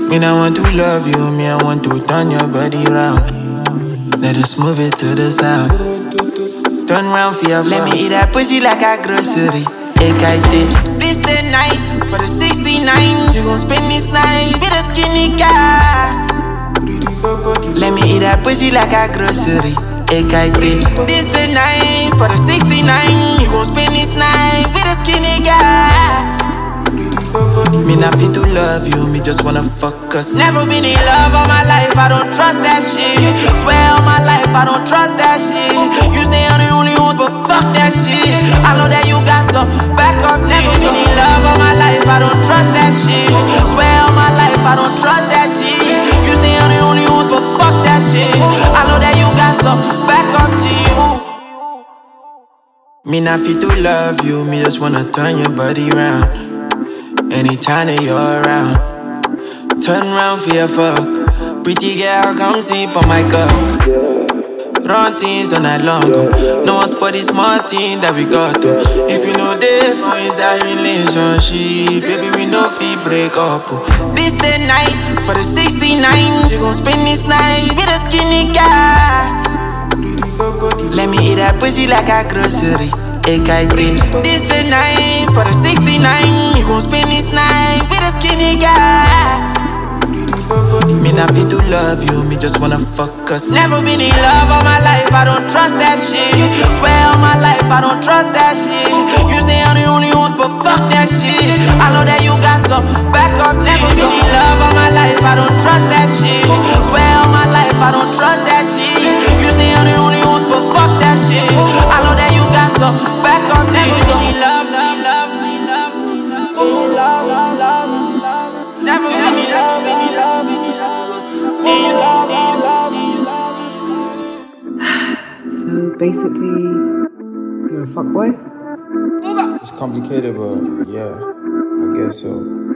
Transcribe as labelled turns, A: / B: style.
A: Me, I want to love you, me, I want to turn your body round. Let us move it to the south. Turn round for your Let me eat that pussy like a grocery. This the night for the 69. You gon' spend this night with a skinny guy. Let me eat that pussy like a grocery. This the night for the 69. You gon' spend this night with a skinny guy. Me not fit to love you, me just wanna fuck us. Never been in love all my life, I don't trust that shit. Swear all my life, I don't trust that shit. You say I'm the only one, but fuck that shit. I know that you got some backup. Never been in love all my life, I don't trust that shit. Swear all my life, I don't trust that shit. You say I'm the only one, but fuck that shit. I know that you got some backup to you. Me not fit to love you, me just wanna turn your body round. Anytime that you're around, turn round for your fuck. Pretty girl, come sleep on my cup. Run things all night long. No one spot this small thing that we got to. If you know there for inside relationship, baby, we no fee break up. This the night for the 69. You gon' spend this night with a skinny guy. Let me eat that pussy like a grocery. This the night for the 69. You gon' spend this night with a skinny guy. Me not fit to love you, me just wanna fuck us. Never been in love all my life, I don't trust that shit. Swear all my life, I don't trust that shit. You say I'm the only one, but fuck that shit. I know that you got some backup. Never been in love all my life, I don't trust that shit. Swear all my life, I don't trust that shit. You say I'm the only one, but fuck that shit. I know that you got some backup. Never been in love, love, love, love, love, love, love. Never been in love, in love, in love, in love, in love.
B: So basically, you're a fuckboy?
C: It's complicated, but yeah, I guess so.